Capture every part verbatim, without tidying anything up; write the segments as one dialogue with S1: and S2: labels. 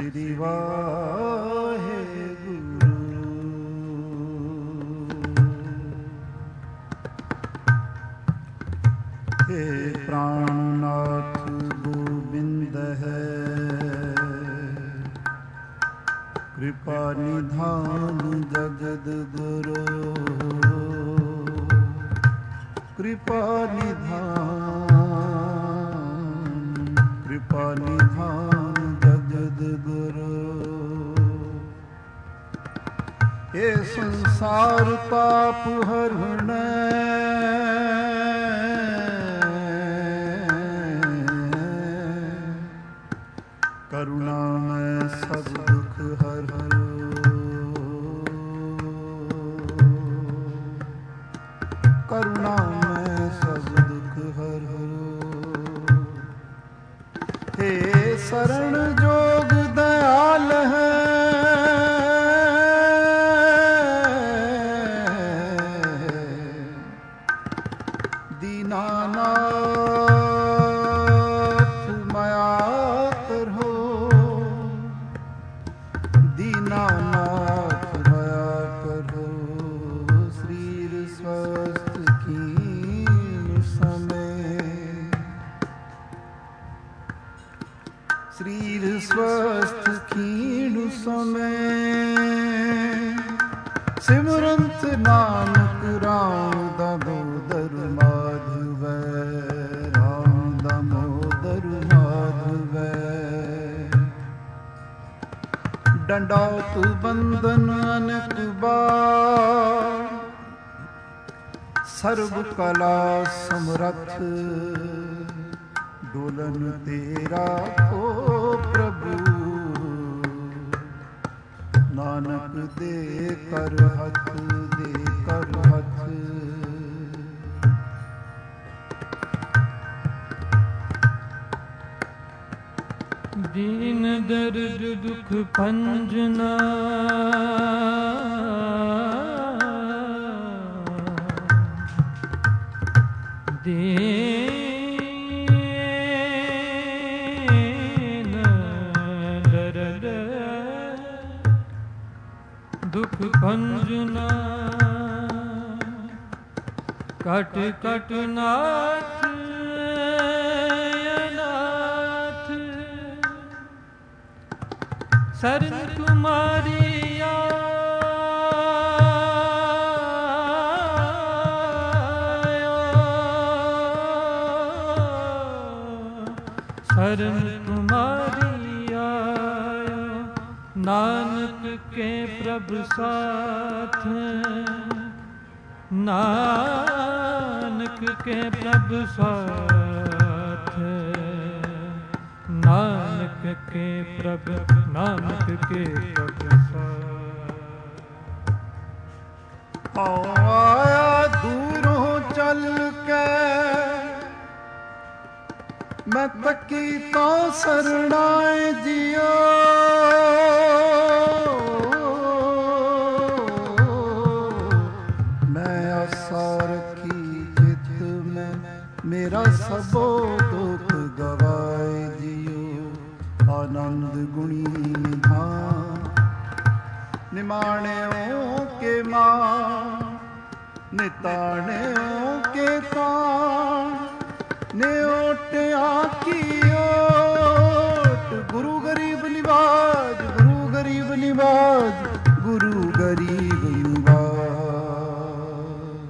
S1: ਸ੍ਰੀ ਵਾਹਿਗੁਰੂ। हे प्राणनाथ गोविंद है, कृपा निधान जगद गुरु, कृपा निधान, कृपा निधान जगद गुरु। हे संसार ताप हरण, करुणा में सब दुख हर हरो, करुणा में सब दुख हर हरो। हे शरण जोग दयाल है, दीनानाथ माया करहो, दीनानाथ माया करहो। शरीर स्वस्थ कीन समय, शरीर स्वस्थ कीन समय, सिमरंत नानक राम दामोदर माधव, राम दामोदर माधव। डंडौत बंधन अनेक बार, सर्व कला समरथ, डोलन तेरा ओ प्रभु, नानक दे कर हथ, दे कर हथ।
S2: दीन दर्द दुख भंजना, दीन दर्द दुख भंजना, कट कट नाथ अनाथ, शरण तुम्हारी शरण तुम्हारी आया। नानक के प्रभु साथ, नानक के प्रभु साथ, नानक के प्रभु, नानक के प्रभु साथ।
S1: आया दूरों चल के, मैं तकी तो शरणाए जियो, मैं आशा रखी चित में, मेरा सबो दुख गवाए जियो। आनंद गुणी निधान, निमाण्यों के मान, निताण्यों के तान, नेओट आकी ओट। गुरु गरीब निवाज, गुरु गरीब निवाज, गुरु गरीब निवाज।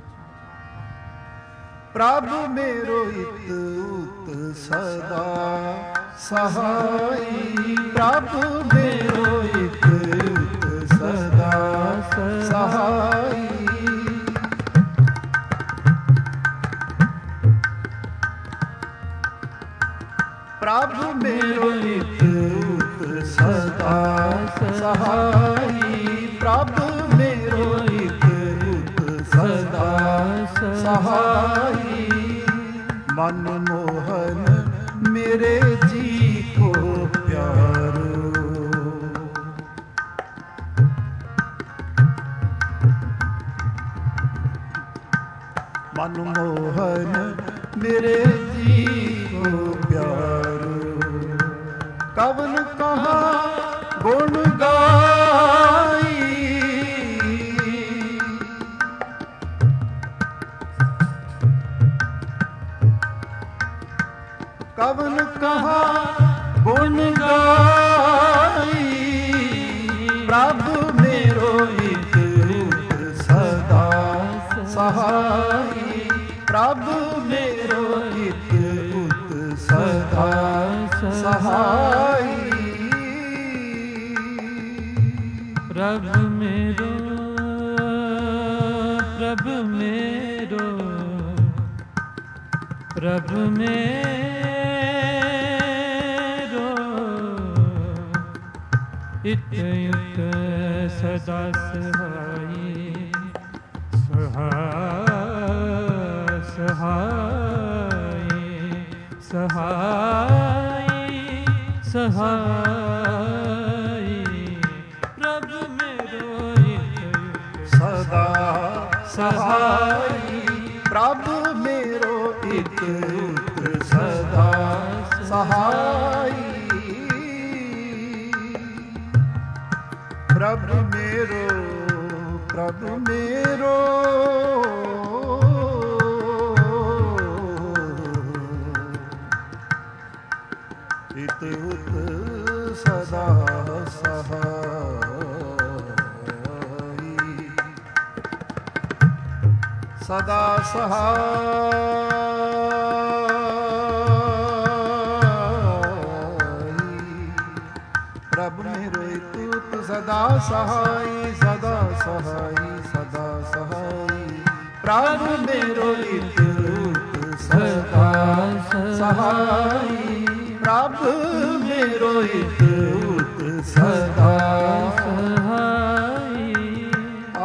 S1: प्रभु मेरो हित उत सदा सहाई, प्रभु मेरो हित उत सदा सहाई। प्रभु मेरो हित उत सदा सहाई, प्रभु मेरो हित उत सदा सहाई। मन मोहन मेरे जी को प्यारो, मन मोहन मेरे जी को प्यारो। ਕਵਨ ਕਹਾ ਗੁਣ ਗਾਈ, ਕਵਨ ਕਹਾ ਗੁਣ ਗਾਈ, ਪ੍ਰਭ ਮੇਰੋ ਇਕ ਉਤ ਸਦਾ ਸਹਾਈ, ਪ੍ਰਭ ਮੇਰੋ ਇਕ ਉਤ ਸਦਾ ਸਹਾਈ,
S2: ਪ੍ਰਭ ਮੇਰੋ ਪ੍ਰਭ ਮੇਰੋ ਪ੍ਰਭ ਮੇਰੋ ਇਤ ਉਤ ਸਦਾ ਸਹਾਈ, ਸਹਾਈ ਸਹਾਈ ਸਹਾਈ ਸਹਾਈ, ਪ੍ਰਭ ਮੇਰੋ ਇਤ
S1: ਸਦਾ ਸਹਾਈ, ਪ੍ਰਭ ਮੇਰੋ ਇਕ ਉਤ ਸਦਾ ਸਹਾਈ, ਪ੍ਰਭ ਮੇਰੋ ਪ੍ਰਭ ਮੇਰੋ ਇਤ ਉਤ ਸਦਾ ਸਹਾਈ, ਸਦਾ ਸਹਾਈ, ਪ੍ਰਭ ਮੇਰੋ ਇਤ ਉਤ ਸਦਾ ਸਹਾਈ, ਸਦਾ ਸਹਾਈ ਸਦਾ ਸਹਾਈ, ਪ੍ਰਭ ਮੇਰੋ ਇਤ ਉਤ ਸਦਾ ਸਹਾਈ, ਪ੍ਰਭ ਮੇਰੋ ਇਕ ਉਤ ਸਦਾ
S2: ਸਹਾਈ,
S1: ਆ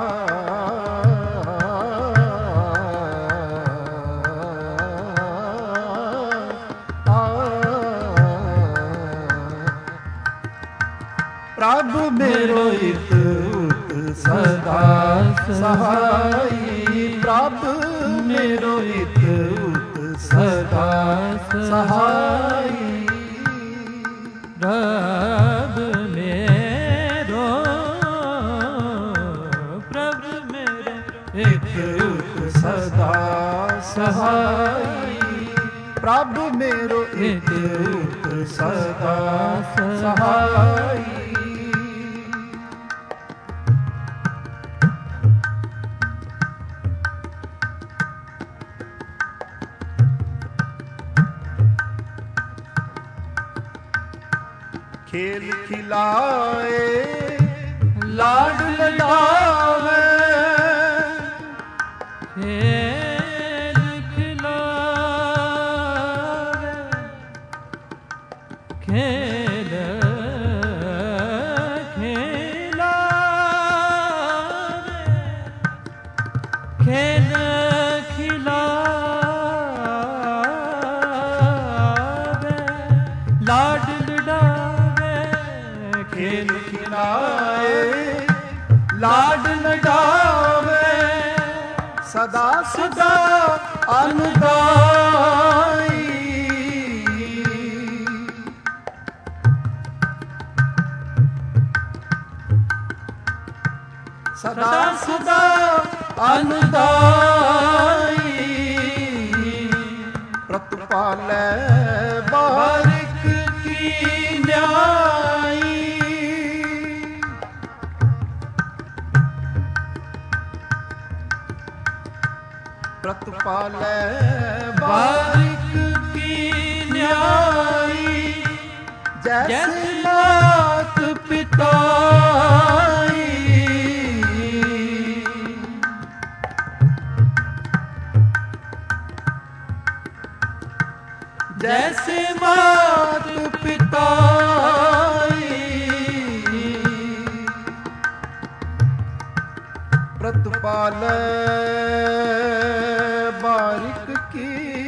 S1: ਪ੍ਰਭ ਮੇਰੋ ਇਕ ਉਤ ਸਦਾ ਸਹਾਈ, ਪ੍ਰਭ ਮੇਰੋ ਇਕ ਉਤ ਸਦਾ ਸਹਾਈ,
S2: ਪ੍ਰਭ ਮੇਰੋ ਪ੍ਰਭ ਮੇਰੋ
S1: ਇਕ ਉਤ ਸਦਾ ਸਹਾਈ, ਪ੍ਰਭ ਮੇਰੋ ਇਕ ਉਤ ਸਦਾ ਸਹਾਈ, ਖੇਲ ਖਿਲਾਏ ਲਾਡ ਲਡਾਵੇ,
S2: ਖੇਲ ਖਿਲਾਵੇ ਖੇਲ ਖਿਲਾਵੇ ਖੇਲ ਖਿਲਾਵੇ ਲਾਡ
S1: ਖੇਲ ਖਿਲਾਏ ਲਾਡ ਲਡਾਵੇ, ਸਦਾ ਸਦਾ ਅਨੁਦਾਈ, ਸਦਾ ਸਦਾ ਅਨੁਦਾਈ, ਪ੍ਰਤਪਾਲੈ ਬਾਰਿਕ ਕੀ ਨਿਆਈ, ਪ੍ਰਤਪਾਲੈ ਬਾਰਿਕ ਕੀ ਨਿਆਈ, ਜੈਸੇ ਮਾਤ ਪਿਤਾਈ, ਜੈਸੇ ਮਾਤ ਪਿਤਾਈ, ਪ੍ਰਤਪਾਲੈ ਬਾਰਿਕ ਕੀ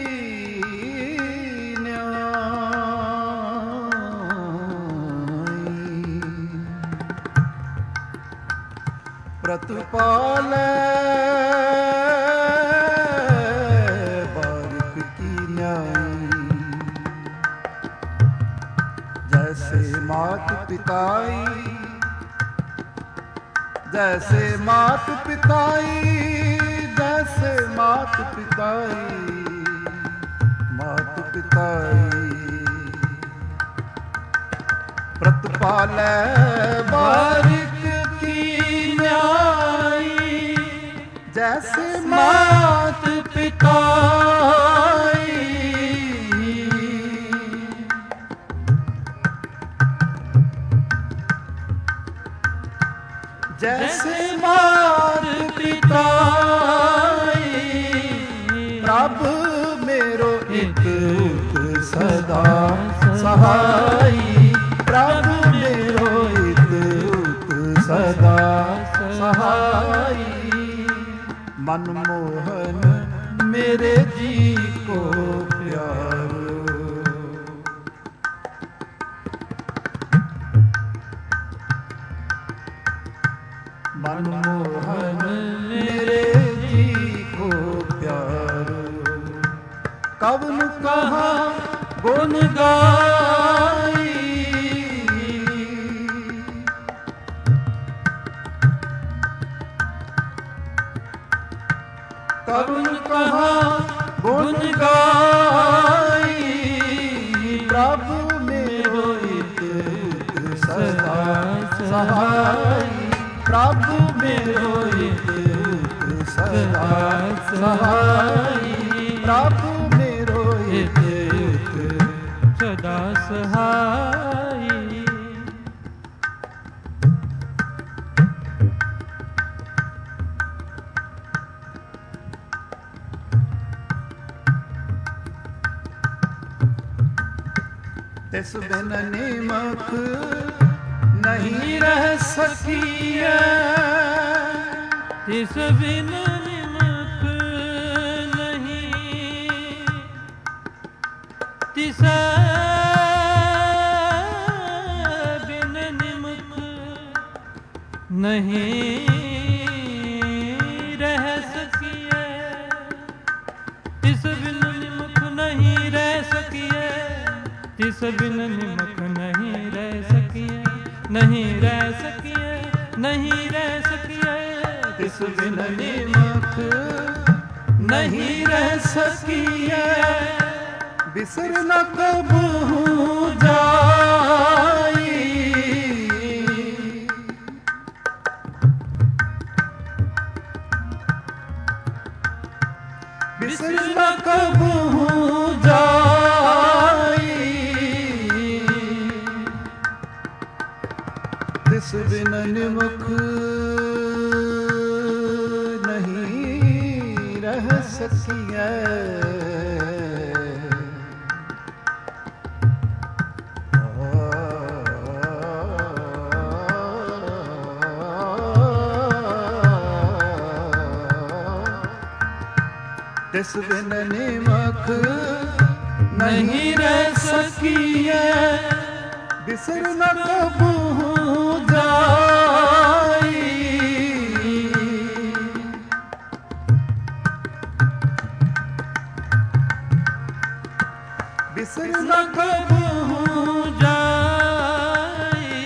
S1: ਨਿਆਈ, ਪ੍ਰਤਪਾਲੈ ਬਾਰਿਕ ਕੀ ਨਿਆਈ, जैसे मात पिताई, जैसे मात पिताई, जैसे मात पिताई, मात पिताई। प्रतिपालै बारिक की न्याई, जैसे मात पिताई। जैसे मात पिताई, प्रभु मेरो एक सदा सहाई, प्रभु मेरो एक सदा सहाई। मनमोहन मेरे जी को प्यारो, मनमोहन मेरे जी को प्यारो। कवन कहा गुण गाई, कवन कहा गुण गाई, प्रभु मेरो एक सदा सहाई, प्रभु मेरो एक सदा सहाई, प्रभु मेरो एक
S2: सदा सहाई।
S1: तिस बिन निमक नहीं रह सकिए,
S2: तिस बिन निमक नहीं, तिस बिन निमक नहीं रह सकिए, तिस बिन निमक नहीं रह सकिए, तिस बिन निमक नहीं रह सकिए, नहीं रह सकिए, नहीं रह सकिए,
S1: तिस बिन निमक नहीं रह सकिए। बिसर न कबहू जाई, बिसर न कबहू जाई, तिस बिन निमक नहीं रह सकिए। तिस बिन निमक नहीं रह सकिए, बिसर न कबहू जाई, बिसर न कबहू
S2: जाई।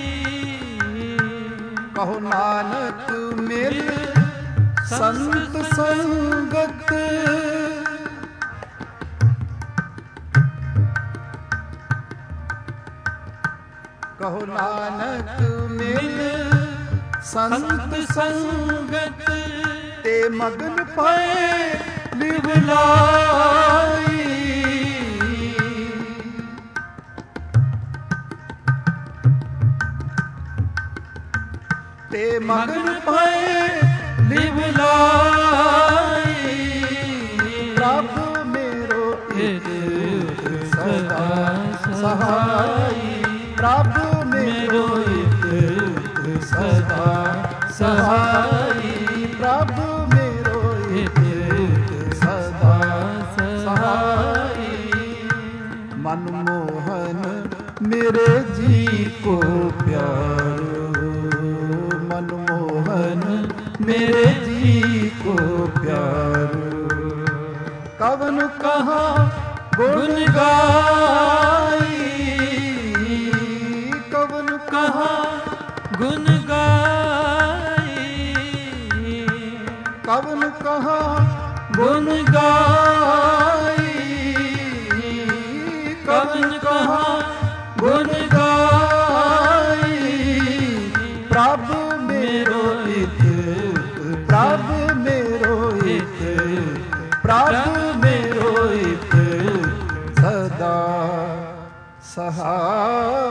S1: कहो नानक मिल संत संगत, कहो नानक मिल संत संगत, ते मगन पाए लिवलाई, ते मगन पाए लिवलाई, प्रभु मेरो एक सदा सहाई, प्रभु मेरो एक सदा सहाई, प्रभु मेरो एक सदा सहाई। मनमोहन मेरे जी को प्यारो, मनमोहन मेरे जी को प्यारो। कवन कहा गुण गाई, ਕਵਨ ਕਹਾ ਗੁਣ ਗਾਈ। ਪ੍ਰਭ ਮੇਰੋ ਇਤ ਪ੍ਰਭ ਮੇਰੋ ਇਤ ਪ੍ਰਭ ਮੇਰੋ ਇਤ ਸਦਾ ਸਹਾਈ।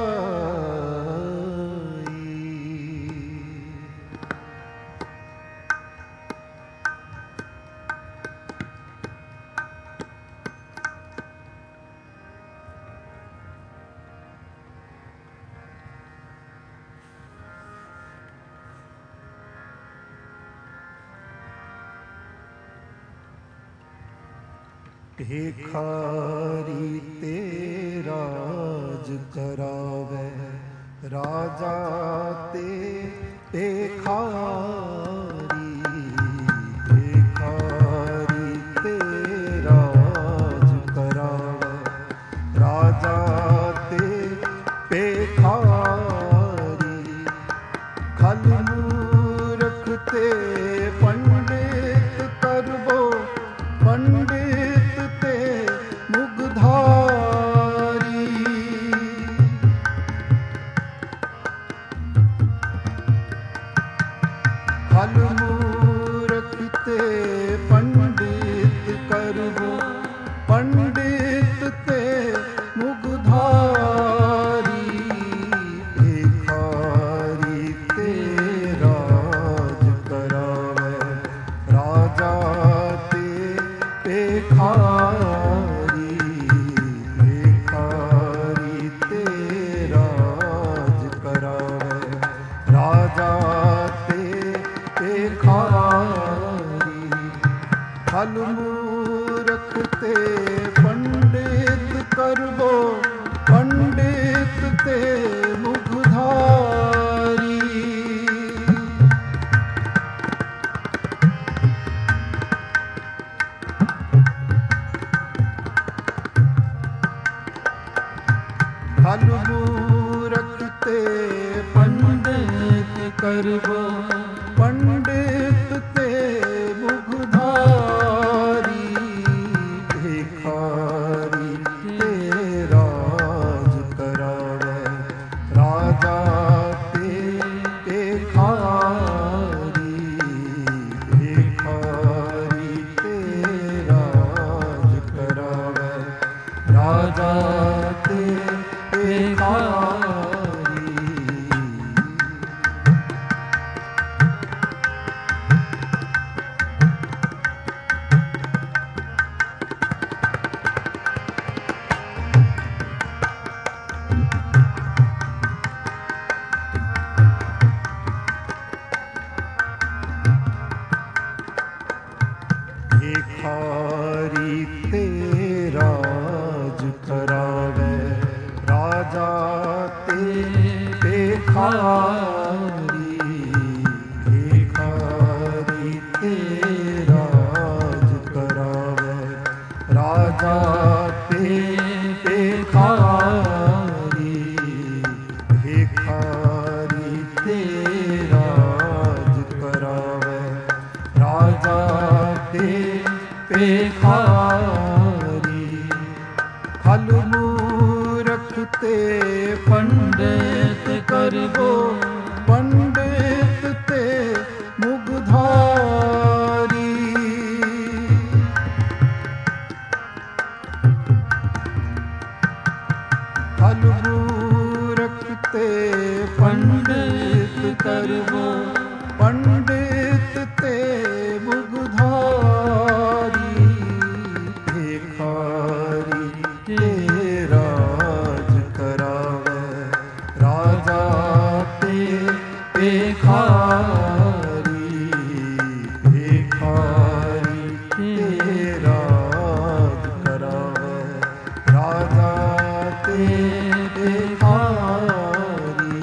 S1: ਭਿਖਾਰੀ ਤੇ ਰਾਜ ਕਰਾਵੇ ਰਾਜਾ ਤੇ ਭਿਖਾਰੀ। ਭਿਖਾਰੀ ਤੇ ਰਾਜ ਕਰਾਵੇ ਰਾਜਾ ਤੇ ਭਿਖਾਰੀ। ਖਲ ਮੂਰਖ ਤੇ ਪੰਡਿਤ ਕਰਬੋ ਪੰਡਿਤ ਖਲ ਮੂਰਖ ਤੇ ਪੰਡਿਤ ਕਰਬੋ ਪੰਡਿਤ ਤੇ ਮੁਗਧਾਰੀ। ਭਿਖਾਰੀ ਤੇ ਰਾਜ ਕਰਾਵੇ ਰਾਜਾ ਤੇ ਭਿਖਾਰੀ। ਭਿਖਾਰੀ ਤੇ ਰਾਜ ਕਰਾਵੇ ਰਾਜਾ ਭਿਖਾਰੀ। ਖਲ ਮੂਰਖ ਤੇ ਪੰਡਿਤ ਕਰਬੋ ਪੰਡਿਤ ਤੇ ਮੁਗਧਾਰੀ। ਖਲ ਮੂਰਖ ਤੇ ਪੰਡਿਤ ਕਰਬੋ ਪੰਡਿਤ ਤੇ ਮੁਗਧਾਰੀ। ਭਿਖਾਰੀ ਤੇ ਰਾਜ ਕਰਾਵੇ ਰਾਜਾ ਤੇ ਭਿਖਾਰੀ। ਭਿਖਾਰੀ ਤੇ ਰਾਜ ਕਰਾਵੇ ਰਾਜਾ ਤੇ ਭਿਖਾਰੀ। ਭਿਖਾਰੀ ਤੇ ਰਾਜ ਕਰਾਵੇ ਰਾਜਾ ਤੇ ਭਿਖਾਰੀ। ਭਿਖਾਰੀ ਤੇ ਰਾਜ ਕਰਾਵੇ ਰਾਜਾ ਤੇ ਭਿਖਾਰੀ। ਭਿਖਾਰੀ ਤੇ ਰਾਜ ਕਰਾਵੇ ਰਾਜਾ ਤੇ ਭਿਖਾਰੀ। ਖਲ ਮੂਰਖ ਤੇ ਪੰਡਿਤ ਕਰਬੋ ਪੰਡਿਤ ਤੇ ਮੁਗਧਾਰੀ। ਖਲ ਮੂਰਖ ਤੇ ਪੰਡਿਤ ਕਰਬੋ ਪੰਡਿਤ ਤੇ ਮੁਗਧਾਰੀ। ਭਿਖਾਰੀ ਤੇ ਰਾਜ ਕਰਾਵੇ ਰਾਜਾ ਤੇ ਭਿਖਾਰੀ। ਭਿਖਾਰੀ ਤੇ ਰਾਜ ਕਰਾਵੇ ਰਾਜਾ ਤੇ ਭਿਖਾਰੀ।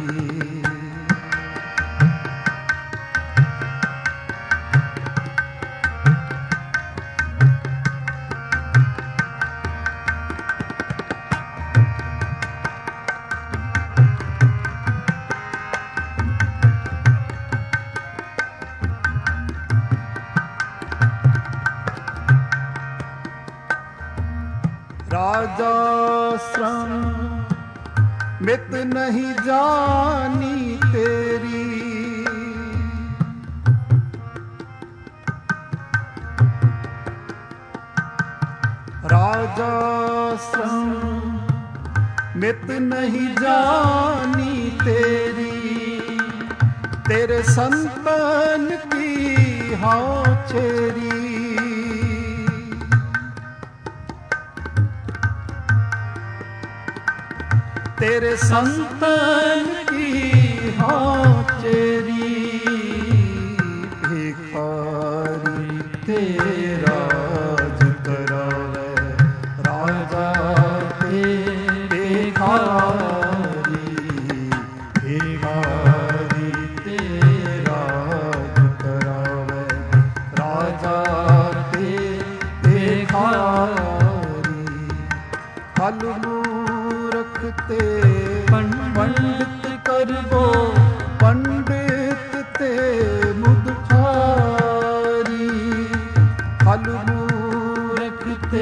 S1: राजा श्रम मित नहीं जानी तेरी, राजा श्रम मित नहीं जानी तेरी, तेरे संतन की हाँ चेरी, तेरे संतन की हाँ चेरी, भिखारी तेरा फल मूरख ते पंडित करबो, पंडित ते मुदखारी, फल मूरख ते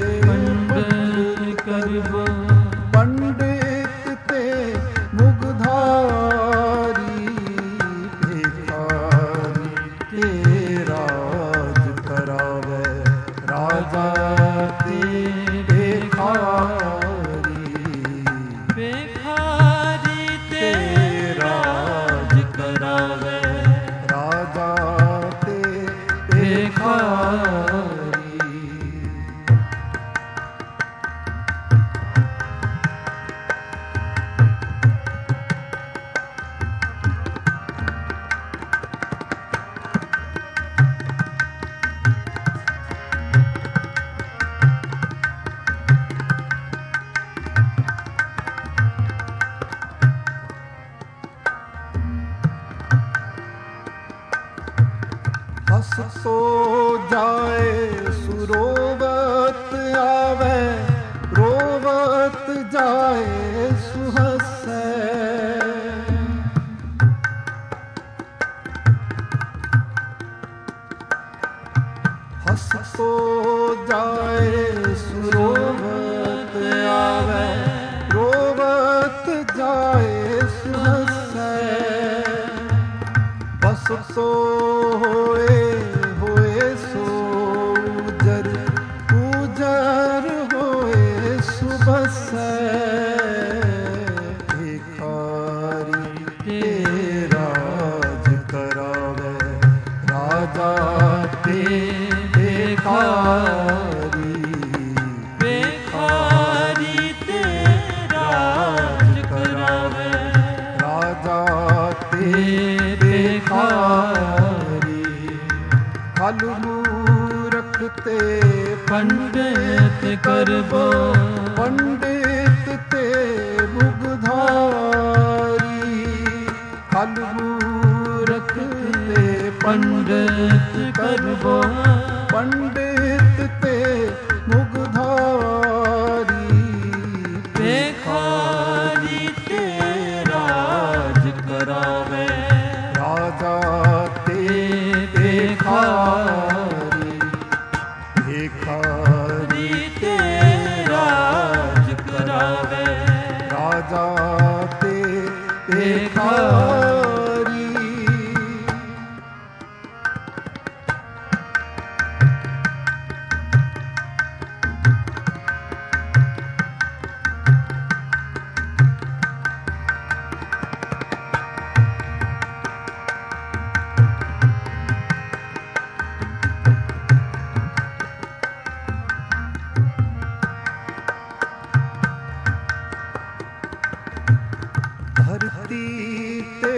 S1: पंडित करबो, पंडित ते मुगधारी, भिखारी ते राज करावे, राजा ते हस तो जाए सुरोवत आवे, रोवत जाए सुहसे, हस तो जाए सुरोवत आवे, रोवत जाए सुहसे, बस तो होए होए सो उजर, उजर होए सुबसे, भिखारी ते राज करावे, राजा ते भिखारी, भिखारी ते राज करावे, राजा ते भिखारी, फल मूरख ते पंडित करबो, पंडित ते मुगधारी, फल मूरख ते पंडित करबो, पंडित ते मुगधारी, भिखारी ते राज करावे, राजा ते भिखारी, भिखारी ते राज करावे, राजा ते भिखारी। धरती ते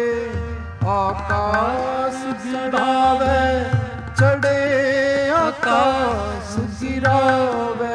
S1: आकाश गिरावे, चढ़े आकाश गिरावे,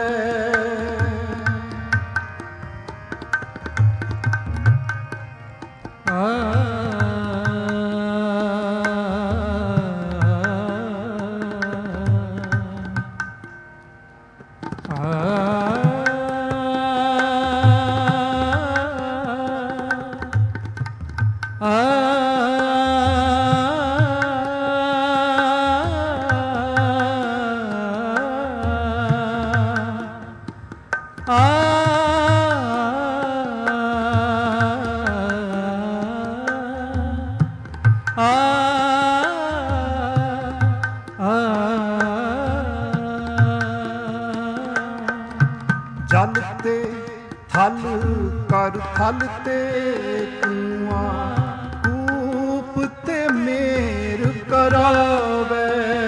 S1: ਥਲ ਕਰ ਥਲ ਤੇ ਕੂਆਂ, ਕੂਪ ਤੇ ਮੇਰ ਕਰਾਵੇ।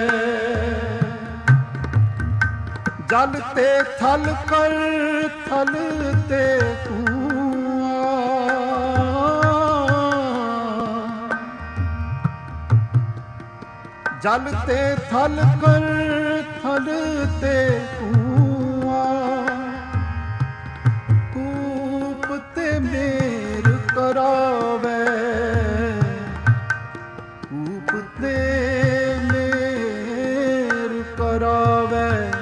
S1: ਜਲ ਤੇ ਥਲ ਕਰ ਥਲ ਤੇ ਕੂਆਂ, ਜਲ ਤੇ ਥਲ ਕਰ ਥਲ ਤੇ ਕੂਆਂ, ਕੂਪ ਤੇ ਮੇਰ ਕਰਾਵੇ। ਕੂਪ ਤੇ ਮੇਰ ਕਰਾਵੇ।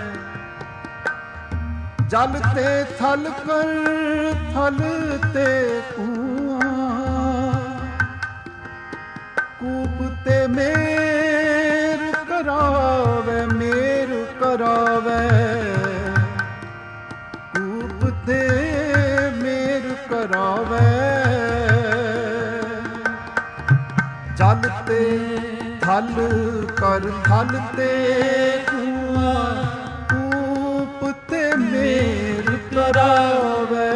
S1: ਜਲ ਤੇ ਥਲ ਕਰ ਥਲ ਤੇ ਕੂਆਂ, ਕੂਪ ਤੇ ਮੇਰ ਕਰਾਵੇ। ਮੇਰ ਕਰਾਵੇ। ਕੂਪ ਤੇ ਮੇਰ ਕਰਾਵੇ। ਜਲ ਤੇ ਥਲ ਕਰ ਥਲ ਤੇ ਕੂਆਂ, ਕੂਪ ਤੇ ਮੇਰ ਕਰਾਵੇ।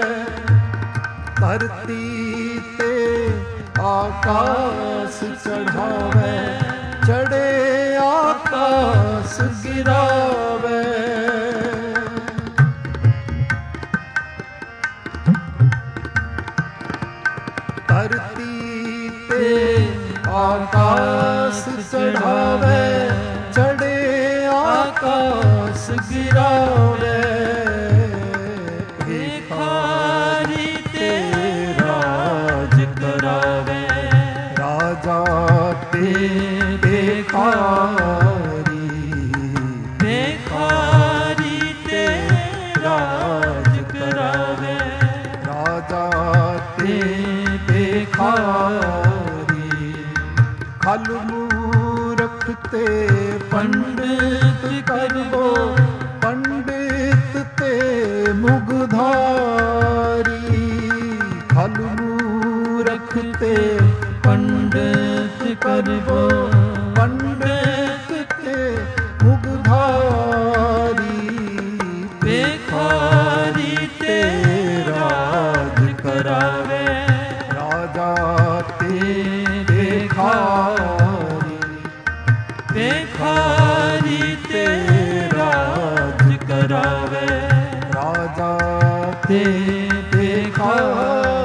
S1: ਧਰਤੀ ਤੇ ਆਕਾਸ ਚੜ੍ਹਾਵੇ, ਚੜ੍ਹੇ ਆਕਾਸ ਗਿਰਾਵੇ। ਧਰਤੀ ਤੇ ਆਕਾਸ ਚੜ੍ਹਾਵੇ, ਚੜ੍ਹੇ ਆਕਾਸ ਗਿਰਾਵੇ। ਭਿਖਾਰੀ ਤੇ ਰਾਜ ਕਰਾਵੇ। ਰਾਜਾ ਤੇ ਭਿਖਾਰੀ, ਭਿਖਾਰੀ ਤੇ ਰਾਜ ਕਰਾਵੇ। ਰਾਜਾ ਤੇ ਭਿਖਾਰੀ, ਖਲ ਮੂਰਖ ਤੇ ਪੰਡਿਤ ਕਰਵੋ। ਪੰਡਿਤ ਤੇ ਮੁਗਧਾਰੀ, ਖਲ ਮੂਰਖ ਤੇ ਪੰਡਿਤ ਕਰਵੋ। ਪੰਡਿਤ ਤੇ ਮੁਗਧਾਰੀ, ਭਿਖਾਰੀ ਤੇ ਰਾਜ ਕਰਾਵੇ। ਰਾਜਾ ਤੇ ਭਿਖਾਰੀ, ਭਿਖਾਰੀ ਤੇ ਰਾਜ ਕਰਾਵੇ। ਰਾਜਾ ਤੇ ਭਿਖਾਰੀ।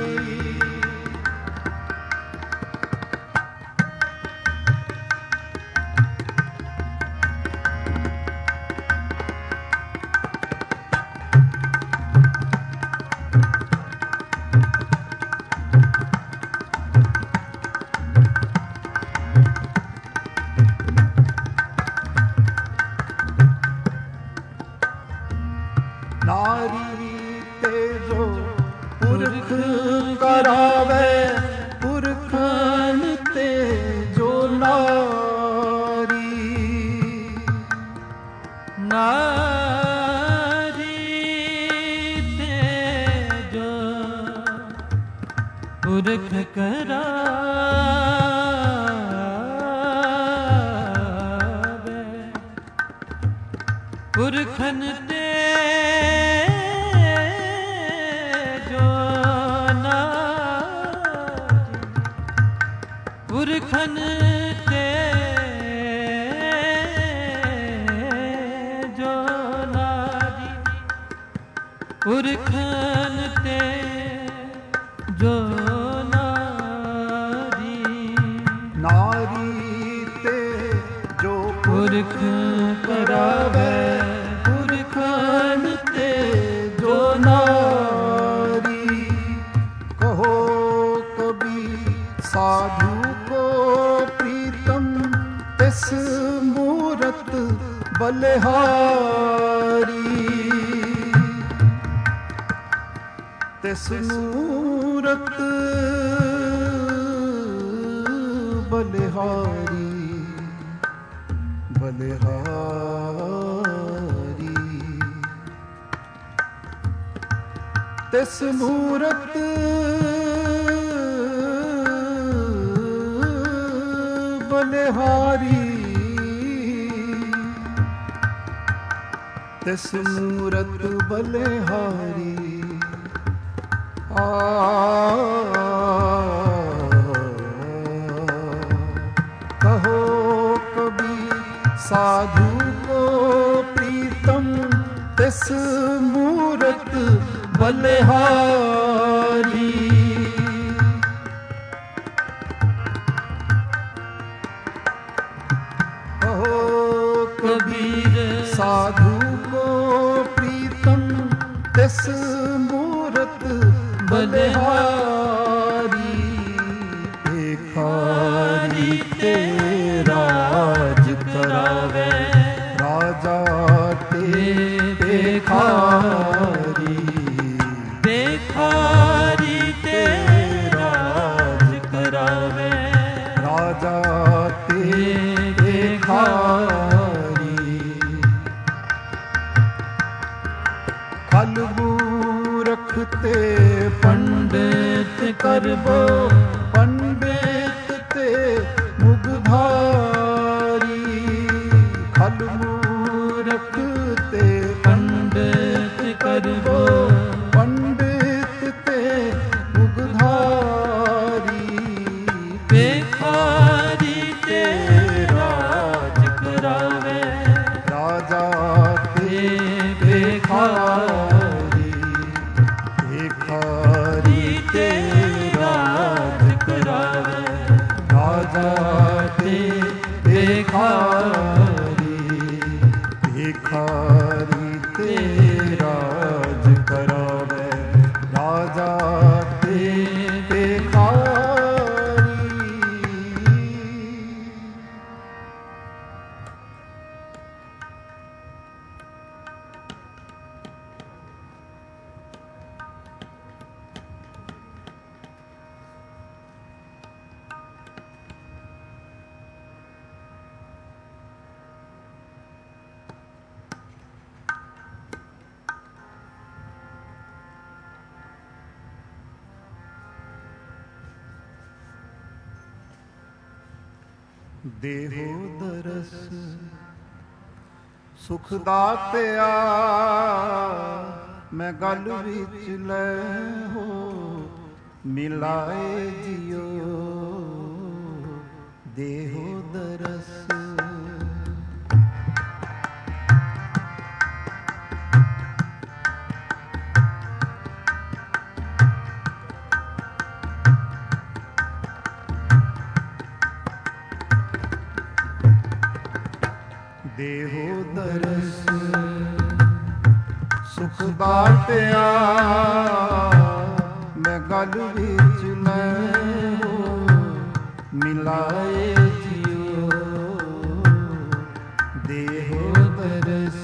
S1: ਨਾਰੀ ਤੇ ਜੋ ਪੁਰਖ ਕਰਾਵੇ, ਪੁਰਖਨ ਤੇ ਜੋ ਨਾਰੀ। ਨਾਰੀ ਤੇ ਜੋ ਪੁਰਖ ਕਰਾਵੇ, ਪੁਰਖਨ ਤੇ ਪੁਰਖਨ ਤੇ ਜੋ ਨਾਰੀ। ਪੁਰਖਨ ਤੇ ਜੋ ਨਾਰੀ। ਨਾਰੀ ਤੇ ਜੋ ਪੁਰਖ ਕਰਾਵੇ, ਪੁਰਖਨ ਤੇ ਜੋ ਨਾਰੀ। ਕਹੋ ਕਬੀ ਸਾਧੂ ਤਿਸ ਮੂਰਤ ਬਲਿਹਾਰੀ। ਤਿਸ ਮੂਰਤ ਬਲਿਹਾਰੀ। ਬਲਿਹਾਰੀ ਤਿਸ ਮੂਰਤ ਬਲਿਹਾਰੀ। ਤਿਸ ਮੂਰਤ ਬਲਿਹਾਰੀ। ਆ ਕਹੋ ਕਬੀ ਸਾਧੂ ਕੋ ਪ੍ਰੀਤਮ ਤਿਸ ਮੂਰਤ ਬਲਿਹਾਰੀ। ਕਹੋ ਕਬੀਰ ਸਾਧੂ ਕੋ ਪ੍ਰੀਤਮ ਤਿਸ ਮੂਰਤ ਬਲਿਹਾਰੀ। ਭਿਖਾਰੀ ਤੇ ਰਾਜ ਕਰਾਵੇ ਰਾਜਾ ਤੇ ਭਿਖਾਰੀ।
S3: ਭਿਖਾਰੀ ਤੇ ਰਾਜ ਕਰਾਵੇ
S1: ਰਾਜਾ ਤੇ ਭਿਖਾਰੀ। ਖਲ ਮੂਰਖ ਤੇ ਪੰਡਿਤ ਕਰਬੋ ਪੰਡਿਤ ਤੇ ਮੁਗਧਾਰੀ। ਖਲ ਮੂਰਖ ਤੇ ਪੰਡਿਤ ਕਰਬੋ ਪੰਡਿਤ ਤੇ ਮੁਗਧਾਰੀ।
S3: ਭਿਖਾਰੀ ਤੇ ਰਾਜ ਕਰਾਵੇ
S1: ਰਾਜਾ ਤੇ ਭਿਖਾਰੀ। ਭਿਖਾਰੀ ਤੇ ਰਾਜ ਕਰਾਵੇ ਰਾਜਾ ਤੇ ਭਿਖਾਰੀ। ਭਿਖਾਰੀ ਤੇ ਰਾਜ ਕਰਾਵੇ ਰਾਜਾ ਤੇ ਭਿਖਾਰੀ। ਦੇਹੋ ਦਰਸ ਸੁਖ ਦਾਤਿਆ ਮੈਂ ਗਲ ਵਿੱਚ ਲੈ ਹੋ ਮਿਲਾਏ ਜਿਉ। ਦੇਹੋ ਦਰਸ ਦੇਹੋ ਦਰਸ ਸੁਖ ਬਾਟਿਆ ਮੈਂ ਗਲ ਵਿੱਚ ਲੈ ਹੋ ਮਿਲਾਏ ਜਿਉ। ਦੇਹੋ ਦਰਸ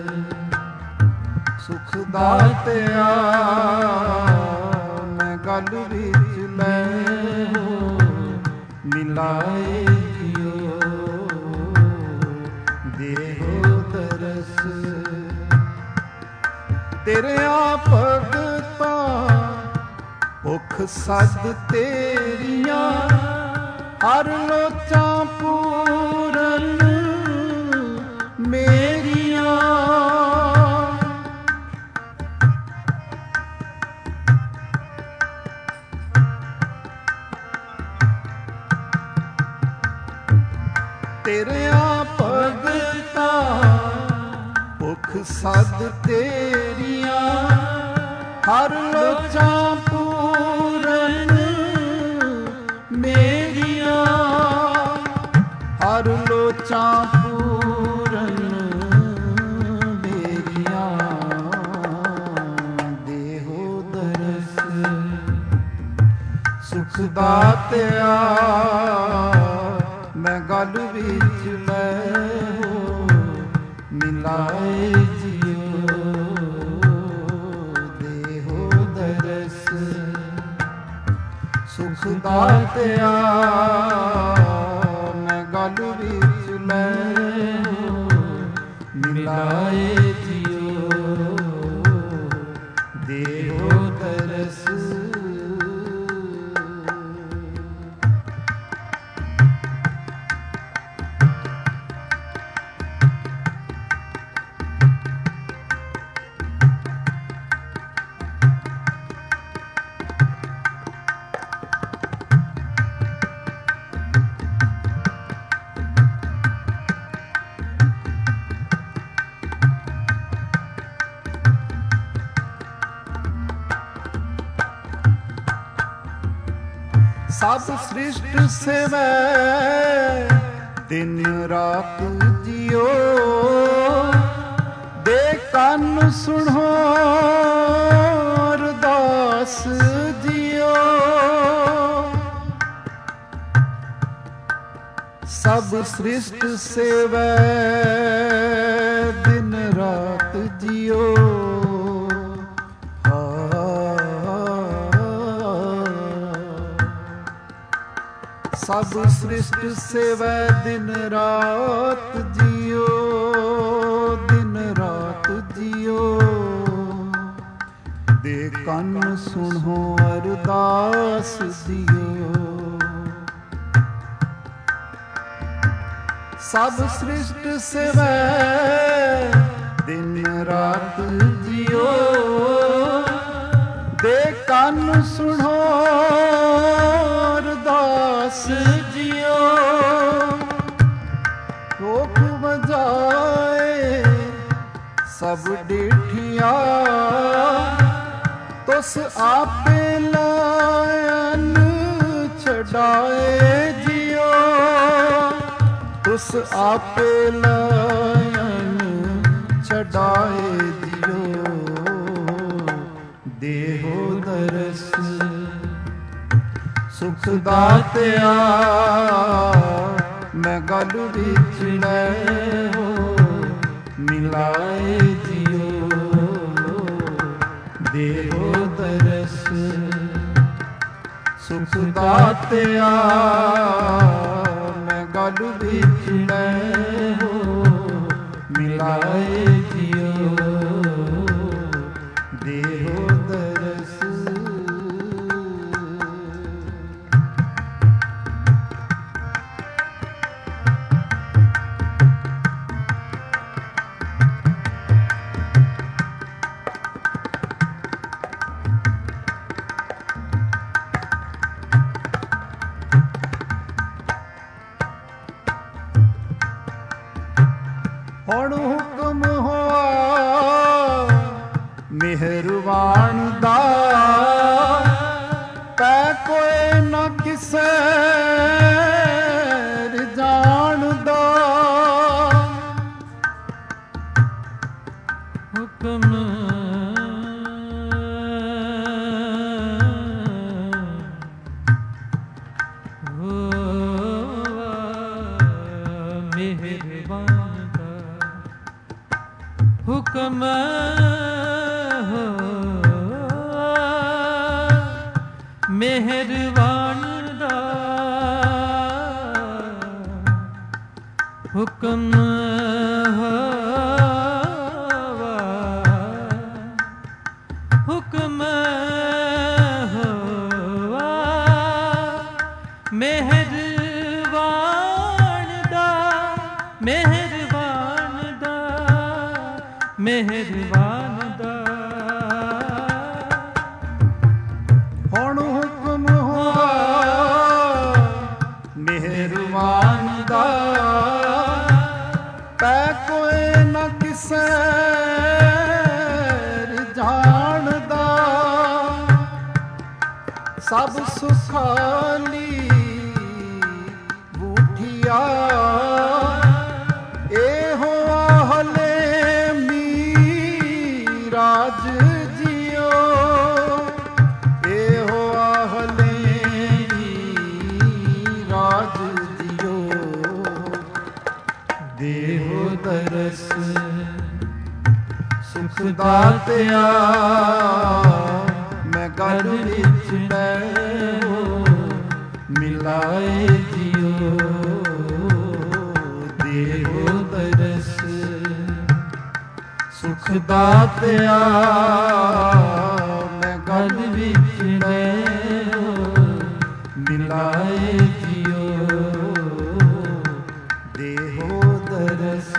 S1: ਸੁਖ ਦਾਤਿਆ ਮੈਂ ਗਲ ਵਿੱਚ ਲੈ ਹੋ ਮਿਲਾਏ ਜਿਉ। ਦੇਹੋ ਦਰਸ ਤੇਰਿਆਂ ਭਗਤਾਂ ਭੁਖ ਸਦ ਤੇਰੀਆਂ ਹਰ ਲੋਚਾਂ ਪੂਰਨ ਮੇਰੀਆਂ। ਤੇਰਿਆਂ ਭਗਤਾਂ ਭੁਖ ਸਦ ਤੇਰੀਆਂ ਹਰ ਲੋਚਾਂ ਪੂਰਨ ਮੇਰੀਆਂ। ਹਰ ਲੋਚਾਂ ਪੂਰਨ ਮੇਰੀਆਂ। ਦੇਹੋ ਦਰਸ ਸੁਖ ਦਾਤਿਆ ਮੈਂ ਗਲ ਵਿੱਚ ਲੈ ਹੋ ਮਿਲਾਏ ਜਿਉ। ਦੇਹੋ ਦਰਸ ਸੁਖ ਦਾਤਿਆ ਮੈਂ ਗਲ ਵਿੱਚ ਲੈ ਹੋ ਮਿਲਾਏ ਜਿਉ। ਦੇਹੋ ਦਰਸ ਸਭ ਸ੍ਰਿਸ਼ਟ ਸੇਵੈ ਦਿਨ ਰਾਤ ਜਿਉ ਦੇ ਕੰਨ ਸੁਣੋ ਅਰਦਾਸ ਜਿਉ ਸਭ ਸ੍ਰਿਸ਼ਟ ਸੇਵੈ ਦਿਨ ਰਾਤ ਜਿਉ ਸਭ ਸ੍ਰਿਸ਼ਟ ਸੇਵੈ ਦਿਨ ਰਾਤ ਜਿਉ ਦਿਨ ਰਾਤ ਜਿਉ ਦੇ ਕੰਨ ਸੁਣੋ ਅਰਦਾਸ ਦਿਓ ਸਭ ਸ੍ਰਿਸ਼ਟ ਸੇਵੈ ਦਿਨ ਰਾਤ ਜਿਉ ਦੇ ਕੰਨ ਸੁਣੋ ਅਰਦਾਸ ਜਿਉ ਰੋਖ ਵਜਾਏ ਸਭ ਡੇਠੀਆਂ ਤੁਸ ਆਪੇ ਲਾਇਨ ਛਡਾਏ ਜਿਉ ਤੁਸ ਆਪੇ ਲਾਇਨ ਛਡਾਏ ਜਿਉ ਦੇਹੋ ਦਰਸ ਸੁਖ ਦਾਤਿਆ ਮੈਂ ਗਲ ਵਿੱਚ ਲੈ ਹੋ ਮਿਲਾਏ ਜਿਉ ਦੇਹੋ ਦਰਸ ਸੁਖ ਦਾਤਿਆ ਮੈਂ ਗਲ ਵਿੱਚ ਲੈ ਹੋ ਮਿਲਾਏ ਜਿਉ ਦੇਹੋ ਦਰਸ ਹੁਣ ਹੁਕਮ ਹੋਆ ਮਿਹਰਬਾਨ ਦਾ ਪੈ ਕੋਈ ਨਾ ਕਿਸੇ ਜਾਣਦਾ
S3: ਹੁਕਮ ਹੋਆ ਮਿਹਰਬਾਨ ਹੁਕਮ ਮਿਹਰਬਾਨ ਦਾ ਹੁਕਮ ਹੋਵਾ ਹੁਕਮ ਹੋਵਾ ਮਿਹਰਬਾਨ ਦਾ ਮਿਹਰਬਾਨ ਦਾ ਮਿਹਰਬਾਨ ਦਾ
S1: ਹੁਣ ਹੁਕਮ ਹੋਆ ਮਿਹਰਬਾਨ ਦਾ ਪੈ ਕੋਈ ਨਾ ਕਿਸੇ ਜਾਣਦਾ ਸਭ ਸੁਖਾਲੀ ਬੂਠੀਆ ਇਹੋ ਆਹਲੇ ਰਾਜ ਜਿਉ ਇਹੋ ਆਹਲੇ ਰਾਜ ਜਿਉ ਦੇਹੋ ਦਰਸ ਸੁਖ ਦਾਤਿਆ ਮੈਂ ਗਲ ਵਿੱਚ ਲੈ ਹੋ ਮਿਲਾਏ ਜਿਉ ਦੇਹੋ ਦਰਸ ਸੁਖ ਦਾਤਿਆ ਮੈਂ ਗਲ ਵਿੱਚ ਲੈ ਹੋ ਮਿਲਾਏ ਜਿਉ ਦੇਹੋ ਦਰਸ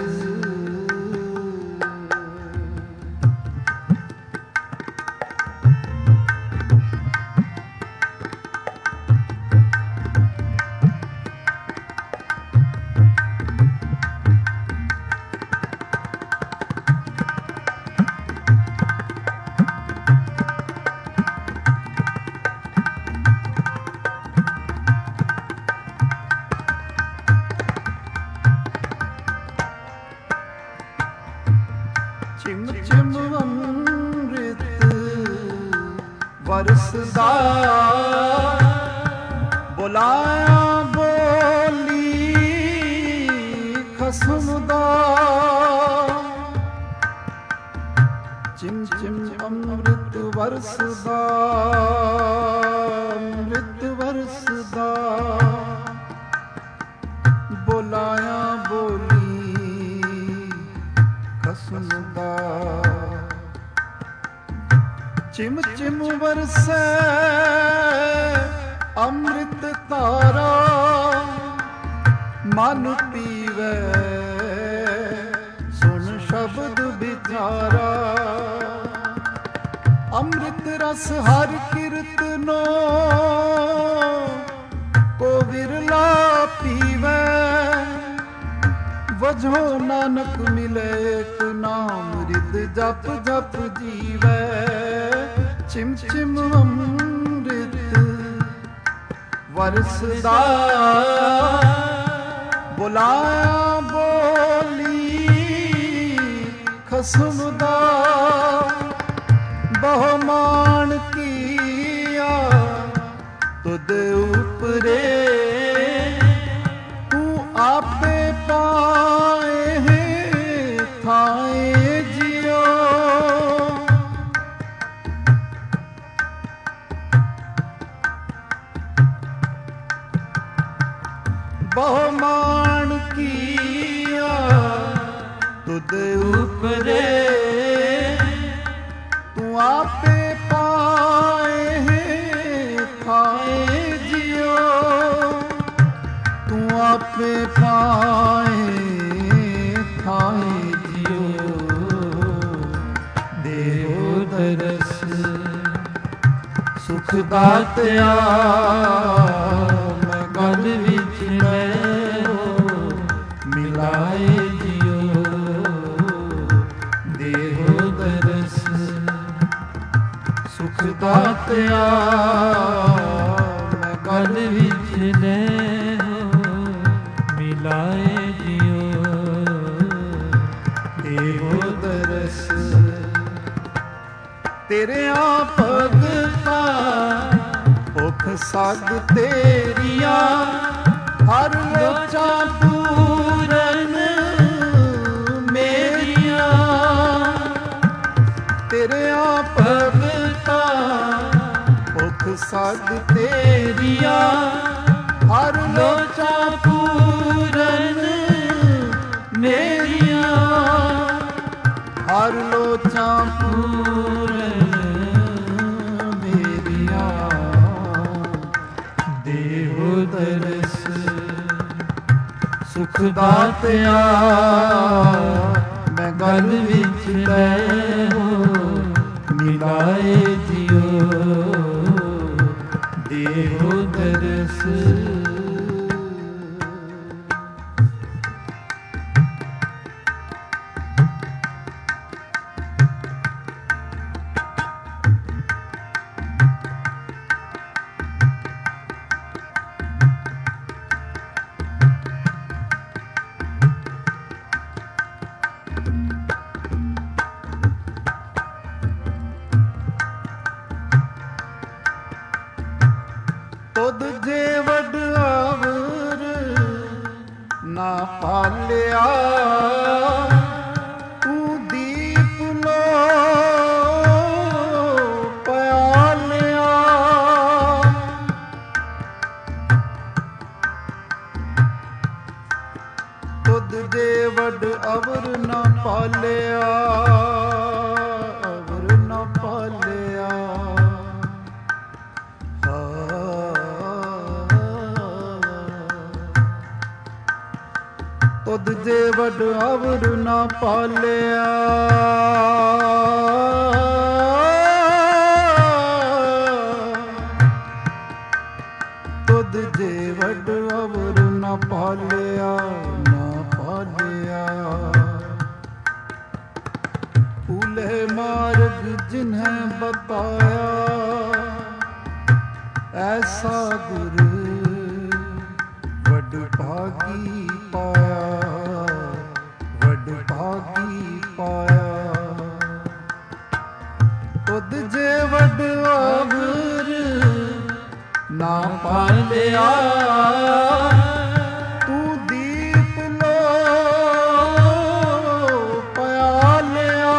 S1: ਵਰਸਦਾ ਬੁਲਾਇਆ ਬੋਲੀ ਖਸਮ ਦਾ ਚਿਮ ਚਿਮ ਅੰਮ੍ਰਿਤ ਵਰਸਦਾ ਅੰਮ੍ਰਿਤ ਵਰਸਦਾ ਬੁਲਾਇਆ ਬੋਲੀ ਖਸਮ ਦਾ ਚਿਮ ਚਿਮ ਵਰਸੈ ਅੰਮ੍ਰਿਤ ਧਾਰਾ ਮਨ ਪੀਵੈ ਸੁਣ ਸ਼ਬਦ ਵਿਚਾਰਾ ਅੰਮ੍ਰਿਤ ਰਸ ਹਰ ਕੀਰਤਨੋ ਕੋ ਵਿਰਲਾ ਪੀਵੈ ਵਜੋ ਨਾਨਕ ਮਿਲੇ ਇੱਕ ਨਾਮ ਰਿਦ ਜਪ ਜਪ ਜੀਵੈ ਚਿਮ ਚਿਮ ਅੰਮ੍ਰਿਤ ਵਰਸਦਾ ਬੁਲਾਇਆ ਬੋਲੀ ਖਸਮ ਦਾ ਬਹੁ ਮਾਣ ਕੀਆ ਤੁਧ ਉਪਰੇ ਤੂੰ ਆਪੇ ਪਾਏ ਥਾਏ ਜਿਉ ਬਹੁ ਮਾਣ ਕੀਆ ਤੁਧ ਉਪਰੇ ਤੂੰ ਆਪੇ ਪਾਏ ਥਾਏ ਜਿਉ ਤੂੰ ਆਪੇ ਪਾਏ ਥਾਏ ਜਿਉ ਦੇਵੋ ਦਰਸ ਸੁਖ ਦਾਤਿਆ ਮੈਂ ਗਲ ਵਿੱਚ ਮੈਂ ਮਿਲਾਏ ਜਿਉ ਦੇਵੋ ਦਰਸ ਸੁਖ ਦਾਤਿਆ ਮੈਂ ਗਲ ਵਿੱਚ ਲੈ
S3: ਮਿਲਾਏ ਜਿਉ
S1: ਦੇਵੋ ਦਰਸ ਤੇਰਿਆਂ ਭਗਤਾਂ ਭੁਖ ਸਗ ਤੇਰੀਆਂ ਹਰ ਲੋਚਾਂ ਪੂਰਨ ਮੇਰੀਆਂ ਤੇਰਿਆਂ ਭਗਤਾਂ ਭੁਖ ਸਗ ਤੇਰੀਆਂ ਹਰ ਲੋਚਾਂ ਪੂਰਨ ਮੇਰੀਆਂ ਹਰ ਲੋਚਾਂ ਪੂਰਨ ਮੇਰੀਆਂ ਦੇਵੋ ਦਰਸ ਸੁਖ ਦਾਤਿਆ ਮੈਂ ਗਲ ਵਿੱਚ ਲੈ ਮਿਲਾਏ ਜਿਉ ਦੇਵੋ ਦਰਸ ਤੁਧ ਜੇ ਵਡ ਆਵਰ ਨਾ ਪਾਲਿਆ ਤੂੰ ਦੀਪ ਲੋ ਪਿਆਲਿਆ ਤੁਧ ਜੇ ਵਡ ਅਵਰ ਨਾ ਪਾਲਿਆ ਅਵਰ ਨਾ ਪਾਲਿਆ ਤੁਧ ਜੇ ਵਡ ਅਵਰ ਨਾ ਪਾਲਿਆ ਤੁਧ ਜੇ ਵਡ ਅਵਰ ਨਾ ਪਾਲਿਆ ਨਾ ਪਾਲਿਆ ਭੂਲੇ ਮਾਰਗ ਜਿਨ੍ਹੈ ਬਤਾਇਆ ਐਸਾ ਗੁਰ ਵਡ ਭਾਗੀ ਪਾਇਆ ਵਡ ਭਾਗੀ ਪਾਇਆ ਤੁਧ ਜੇ ਵਡਾਵਰ ਨਾ ਪਾਲਿਆ, ਤੂੰ ਦੀਪ ਲੋ ਪਿਆਲਿਆ,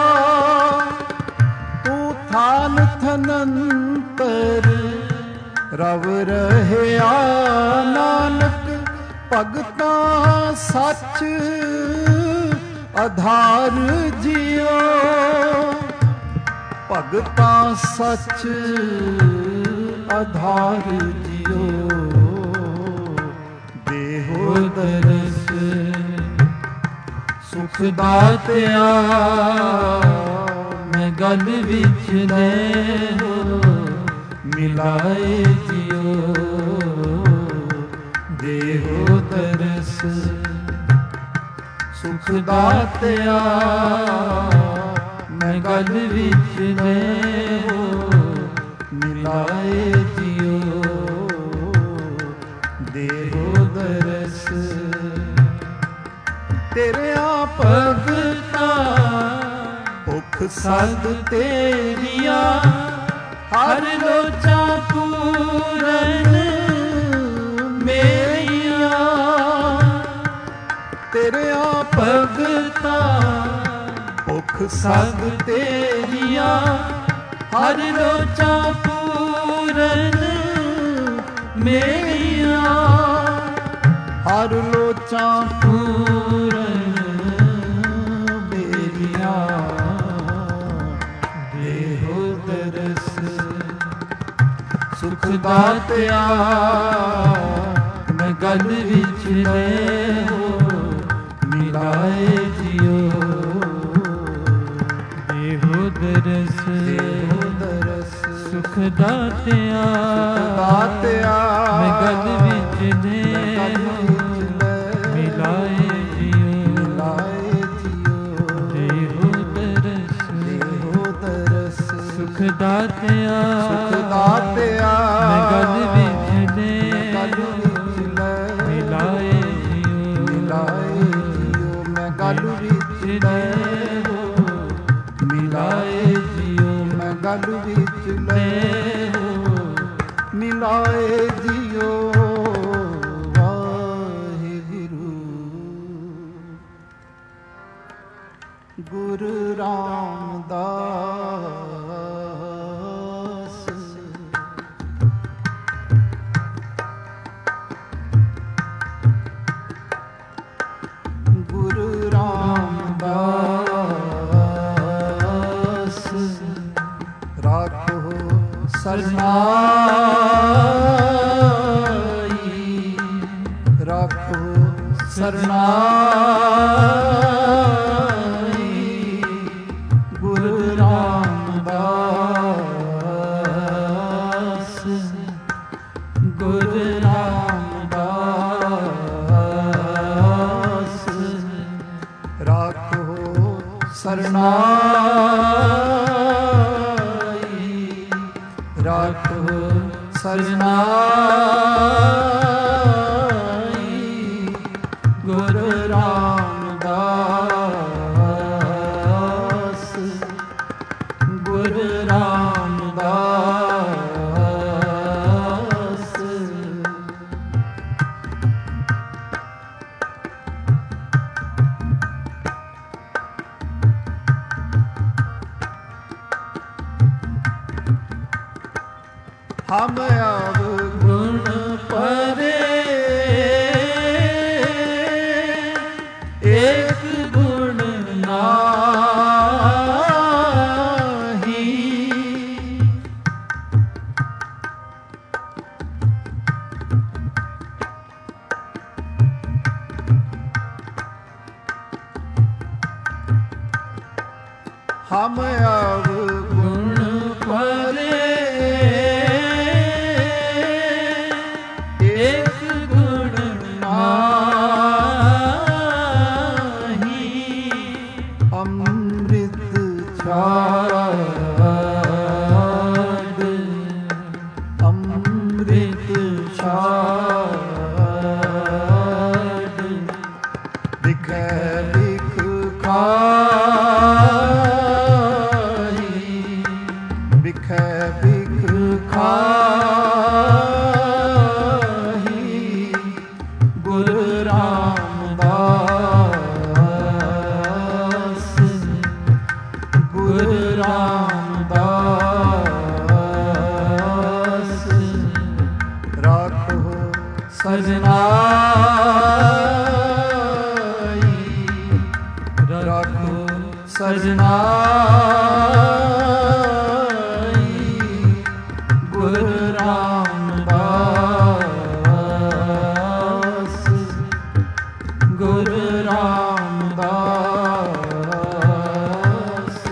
S1: ਤੂੰ ਥਾਨ ਥਨੰਤਰ ਰਵ ਰਹਿਆ, ਨਾਨਕ ਭਗਤਾਂ ਸੱਚ ਆਧਾਰ ਜਿਉ, ਭਗਤਾਂ ਸੱਚ ਆਧਾਰ ਜਿਉ, ਦੇਹੋ ਦਰਸ ਸੁਖ ਦਾਤਿਆ,
S3: ਮੈਂ ਗਲ ਵਿੱਚ ਦੇਹੋ ਮਿਲਾਏ ਜਿਉ, ਦੇਹੋ ਦਰਸ
S1: ਸੁਖ ਦਾਤਿਆ,
S3: ਮੈਂ ਗਲ ਵਿੱਚ ਦੇਹੋ ਮਿਲਾਏ ਜਿਉ, ਦੇਹੋ ਦਰਸ
S1: ਤੇਰਿਆਂ
S3: ਭਗਤਾਂ
S1: ਭੁਖ
S3: ਸਦ ਤੇਰੀਆਂ, ਹਰ ਲੋਚਾਂ ਪੂਰਨ ਮੇਰੀਆਂ,
S1: ਤੇਰਿਆਂ
S3: ਭਗਤਾਂ
S1: ਭੁਖ
S3: ਸਦ ਤੇਰੀਆਂ, ਹਰ ਲੋਚਾਂ ਪੂਰਨ ਮੇਰੀਆਂ,
S1: ਹਰ ਲੋਚਾਂ
S3: ਪੂਰਨ
S1: ਮੇਰੀਆਂ,
S3: ਦੇਹੋ ਦਰਸ
S1: ਸੁਖ ਦਾਤਿਆ,
S3: ਮੈਂ ਗਲ ਵਿੱਚ ਦੇਹੋ ਮਿਲਾਏ ਜਿਉ, ਦੇਹੋ ਦਰਸ
S1: ਦੇਹੋ ਦਰਸ
S3: ਸੁਖ ਦਾਤਿਆ,
S1: ਦਾਤਿਆ,
S3: ਮੈਂ ਗਲ ਵਿੱਚ ਦੇਹੋ ਮਿਲਾਏ ਜਿਉ,
S1: ਮਿਲਾਏ ਜਿਉ,
S3: ਦੇਹੋ ਦਰਸ
S1: ਦੇਹੋ ਦਰਸ
S3: ਸੁਖ ਦਾਤਿਆ,
S1: ਸੁਖ ਦਾਤਿਆ,
S3: ਮੈਂ ਗਲ ਵਿੱਚ
S1: ਗਲ
S3: ਦੇਹੋ
S1: ਵਿੱਚ ਲੈ
S3: ਮਿਲਾਏ ਜਿਉ,
S1: ਮਿਲਾਏ ਜਿਉ, ਮੈਂ ਗਲ ਵਿੱਚ
S3: ਦੇਹੋ ਮਿਲਾਏ ਜਿਉ,
S1: ਮੈਂ ਗਲ ਵਿੱਚ ਲੈ
S3: ਦੇਹੋ
S1: ਮਿਲਾਏ ਜਿਉ, ਵਾਹਿਗੁਰੂ। ਗੁਰੂ ਰਾਮਦਾਸ ਗੁਰੂ ਰਾਮਦਾਸ ਰਾਖੋ ਸਰਨਾਈ, ਰਾਖੋ ਸਰਨਾਈ, ਗੁਰੂ ਰਾਮਦਾਸ,
S3: ਗੁਰੂ
S1: ਰਾਮਦਾਸ ਰਾਖੋ ਸਰਨਾਈ, ਰਾਖੋ ਸਰਨਾਈ, ਗੁਰੂ ਰਾਮਦਾਸ, ਗੁਰੂ ਰਾਮਦਾਸ। ਹਮ ਅਵਗੁਣ ਪਰੇ ਏਕ ਗੁਣ ਨਾਹੀ, ਹਮ ਅਵਗੁਣ ਪਰੇ ਏਕ ਗੁਣ ਨਾਹੀ, ਅੰਮ੍ਰਿਤ ਛਾੜ, ਅੰਮ੍ਰਿਤ ਛਾੜ, ਦਿਖੈ ਲਿਖ ਖਾੜ, ਵਿਖੇ ਬਿਖ ਖਾਹੀ ਗੁਰ ਰਾਮਦਾਸ ਗੁਰ ਰਾਮਦਾਸ ਰਾਖੋ ਸਜਣਾ ਰਾਖੋ ਸਜਣਾ ਗੁਰ ਰਾਮਦਾਸ ਗੁਰ ਰਾਮਦਾਸ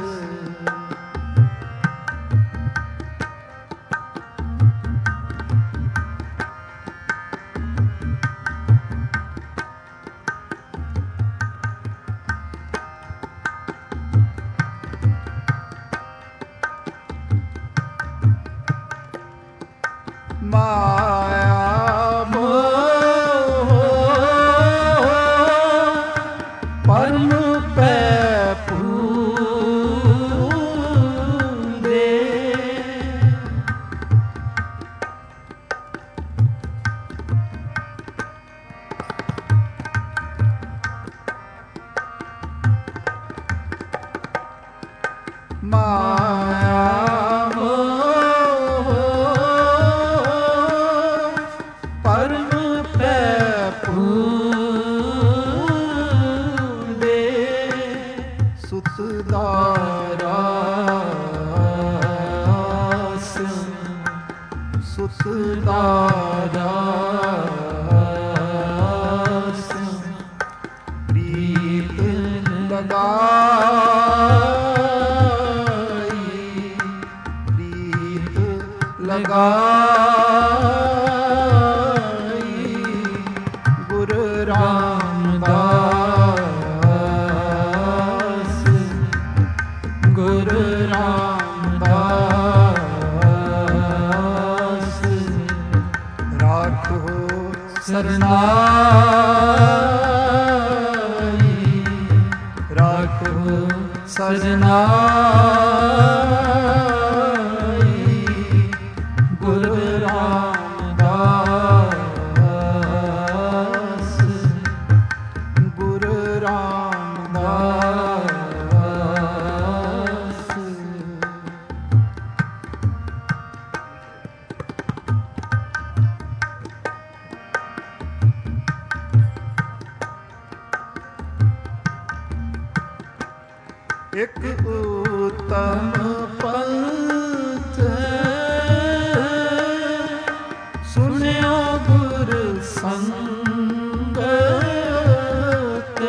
S1: ਮਾਇਆ ਮੋਹ ਪਰਮ ਪੈ ਪੂਰੇ ਮਾਇਆ ਪਰਮ ਪੈ ਪੂਰੇ ਸੁਤ ਦਾਰਾਸ ਸੁਤ ਦਾਰਾਸ ਪ੍ਰੀਤ ਲਗਾਈ ਪ੍ਰੀਤ ਲਗਾਈ ਗੁਰ ਰਾਮਦਾਸ ਗੁਰ ਰਾਮਦਾਸ ਰਾਖੋ ਸਰਨਾਈ ਰਾਖੋ ਸਰਨਾਈ ਗੁਰ ਰਾਮਦਾਸ ਗੁਰ ਰਾਮਦਾਸ ਇਕ ਉਤਮ ਪੰਥ ਸੁਨਿਓ ਗੁਰ ਸੰਗਤ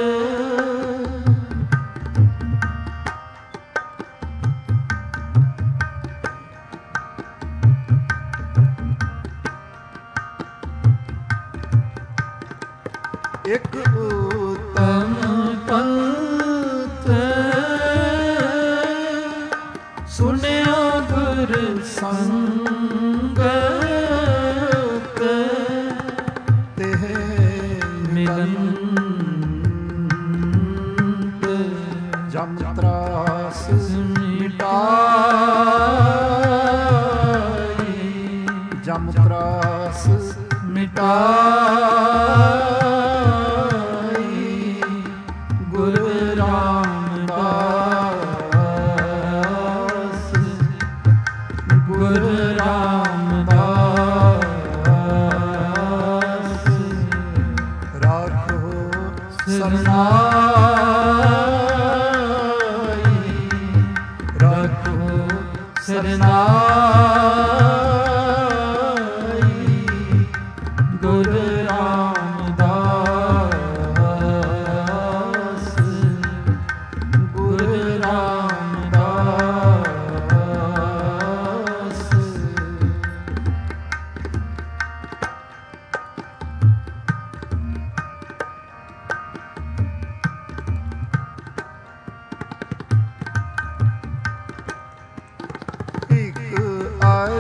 S1: ਇਕ ਉਤਮ ਪੰਥ ਸੁਨਿਓ ਗੁਰ ਸੰਗਤ ਤਿਹ ਮਿਲੰਤ ਜਮ ਤਰਾਸ ਮਿਟਾਈ ਜਮ ਤਰਾਸ ਮਿਟਾਈ ਗੁਰ ਰਾਮਦਾਸ ਗੁਰ ਰਾਮਦਾਸ ਰਾਖੋ ਸਰਨਾਈ ਰਾਖੋ ਸਰਨਾਈ ਗੁਰ ਰਾਮਦਾਸ ਗੁਰ ਰਾਮਦਾਸ ਇਕ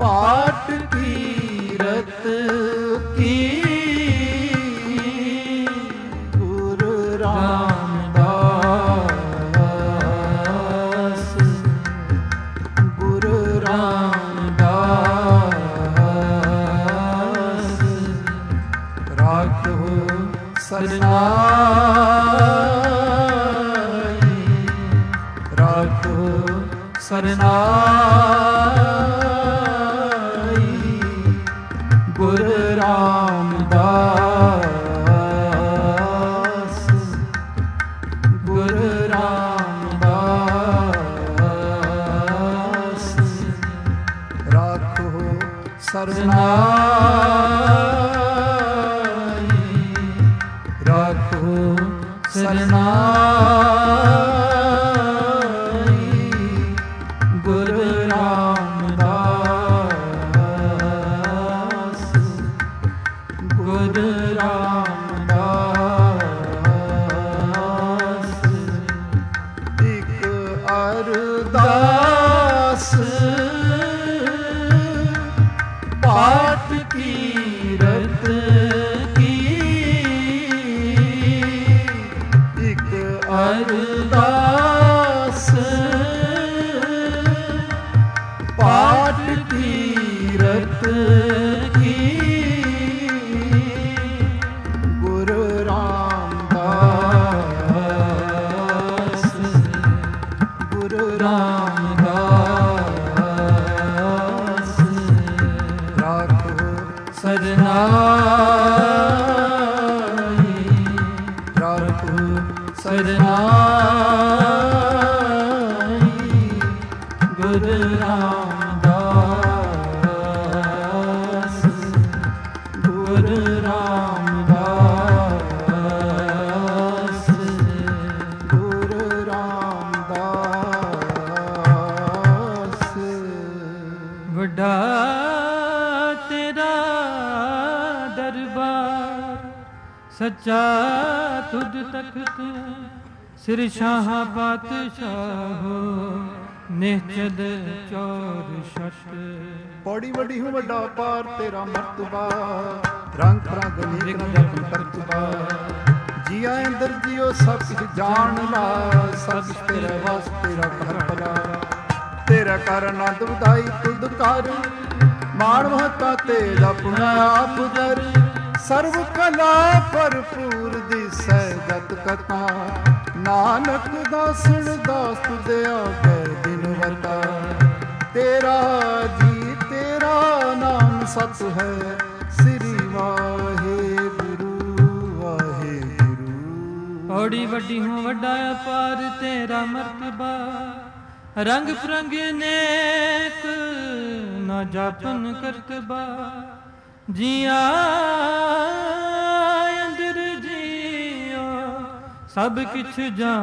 S1: ਪਾਠ ਕੀਰਤ ਕੀ ਗੁਰੂ ਰਾਮਦਾਸ ਗੁਰੂ ਰਾਮਦਾਸ ਰਾਖੋ ਸਰਨਾਈ ਰਾਖੋ ਸਰਨਾਈ ਗੁਰੂ ਰਾਮਦਾਸ ਗੁਰੂ ਰਾਮਦਾਸ ਰਾਖੋ ਸਰਨਾਈ ਰਾਖੋ ਸਰਨਾਈ ਗੁਰੂ ਰਾਮਦਾਸ ਗੁਰੂ ਰਾਮਦਾਸ ਇਕ ਅਰਦਾਸ ਪਾਠ ਕੀਰਤ ਕੀ ਇਕ ਅਰਦਾਸ ਪਾਠ ਕੀਰਤ ਕੀ ਗੁਰੂ ਰਾਮਦਾਸ ਗੁਰੂ ਰਾਮਦਾਸ ਰਾਖੋ ਸਰਨਾਈ ਰਾਖੋ ਸਰਨਾਈ ਗੁਰੂ ਰਾਮਦਾਸ ਗੁਰੂ ਰਾਮਦਾਸ ਗੁਰੂ ਰਾਮਦਾਸ
S3: ਵੱਡਾ ਤੇਰਾ ਦਰਬਾਰ ਸੱਚਾ ਤੁਧ ਤਖਤ ਸਿਰ ਸ਼ਾਹ ਪਾਤਸ਼ਾਹੋ ਨਿਹਚਦ ਚੌਰ ਛਟ
S1: ਪੌੜੀ ਵੱਡੀ ਹੂੰ ਵੱਡਾ ਪਾਰ ਤੇਰਾ ਮਰਤਬਾ ਰੰਗ ਰੰਗ ਨੀਕ ਜਪ ਕਰਤਬਾ ਜੀਆ ਅੰਦਰ ਜੀਓ ਸਭ ਕੁਝ ਜਾਣ ਲਾ ਸਭ ਕੁਝ ਤੇਰੇ ਵਾਸਤੇ ਤੇਰਾ ਕਰ ਭਲਾ ਤੇਰਾ ਕਰ ਆਨੰਦ ਵਧਾਈ ਤੁਧ ਕਰ ਮਾਣ ਮਹਤਾ ਤੇਜ ਆਪਣਾ ਆਪ ਦਰ ਸਰਬ ਕਲਾ ਭਰਪੂਰ ਦਿਸੈ ਜਤ ਕਥਾ ਨਾਨਕ ਦਾਸਣ ਦਾਸ ਤੁਧੇ ਆਗੇ ਦਿਨ ਵਤਾ ਤੇਰਾ ਜੀ ਤੇਰਾ ਨਾਮ ਸਤ ਹੈ ਸ੍ਰੀ ਵਾਹਿਗੁਰੂ ਵਾਹਿਗੁਰੂ
S3: ਪੌੜੀ ਵੱਡੀ ਹੂੰ ਵੱਡਾ ਅਪਾਰ ਤੇਰਾ ਮਰਤਬਾ ਰੰਗ ਪ੍ਰੰਗ ਨੇਕ ਨਾ ਜਾਪਨ ਕਰਤਬਾ ਜੀਆ ਅੰਦਰ ਜੀਓ ਸਭ ਕਿਛ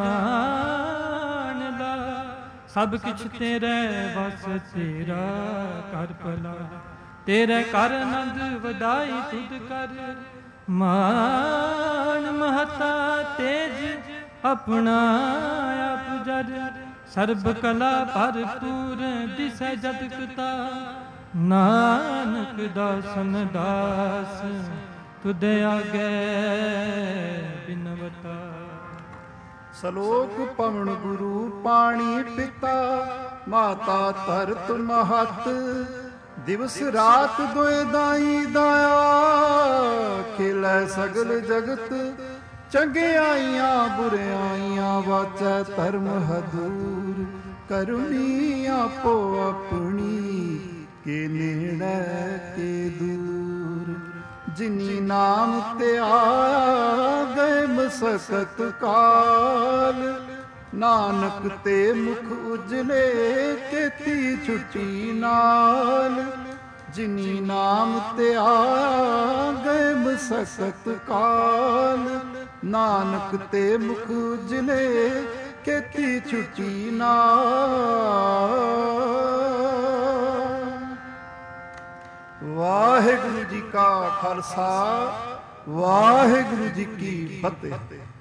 S3: ਜਾਣਦਾ ਸਭ ਕਿਛ ਤੇਰੇ ਵਸ ਤੇਰਾ ਕਰ ਭਲਾ ਤੇਰੇ ਕਰ ਆਨੰਦ ਵਧਾਈ ਤੁਧ ਕਰ ਮਾਨ ਮਹਤਾ ਤੇਜ ਆਪਣਾ ਆਪ ਜਰ ਸਰਬ ਕਲਾ ਭਰਪੂਰ ਦਿਸੈ ਜਦ ਕਤਾ ਨਾਨਕ ਦਾਸਨ ਦਾਸ ਤੁਧ ਆਗੇ ਬਿਨਵਤਾ
S1: ਸਲੋਕ ਪਵਨ ਗੁਰੂ ਪਾਣੀ ਪਿਤਾ ਮਾਤਾ ਧਰਤ ਮਹਤ ਦਿਵਸ ਰਾਤ ਦੋਇ ਦਾਈ ਦਾਇਆ ਖਿਲੈ ਸਗਲ ਜਗਤ ਚੰਗਿਆਈਆਂ ਬੁਰਿਆਈਆਂ ਵਾਚੈ ਧਰਮ ਹਦੂਰ ਕਰੁਣੀ ਆਪੋ ਆਪਣੀ ਕੇ ਨੇੜੇ ਕੇ ਦੂਰ ਜਿਨੀ ਨਾਮ ਤੇ ਆਇਆ ਗਏ ਮਸਕਤ ਕਾਲ ਨਾਨਕ ਤੇ ਮੁਖ ਉਜਲੇ ਕੀਤੀ ਛੁੱਟੀ ਨਾਲ ਜਿਨੀ ਨਾਮ ਤੇ ਆਇਆ ਗਏ ਮਸਕਤ ਕਾਲ ਨਾਨਕ ਤੇ ਮੁਖ ਉਜਲੇ ਕੀਤੀ ਛੁੱਟੀ ਨਾਲ ਵਾਹਿਗੁਰੂ ਜੀ ਕਾ ਖਾਲਸਾ ਵਾਹਿਗੁਰੂ ਜੀ ਕੀ ਫਤਿਹ।